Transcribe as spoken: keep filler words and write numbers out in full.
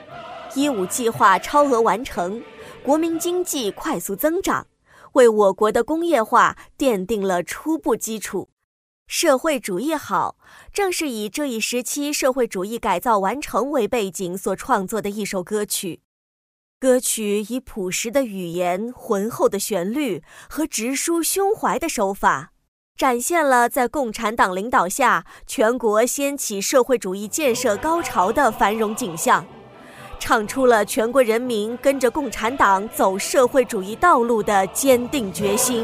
一五计划超额完成，国民经济快速增长，为我国的工业化奠定了初步基础。社会主义好，正是以这一时期社会主义改造完成为背景所创作的一首歌曲。歌曲以朴实的语言、浑厚的旋律和直抒胸怀的手法，展现了在共产党领导下全国掀起社会主义建设高潮的繁荣景象，唱出了全国人民跟着共产党走社会主义道路的坚定决心。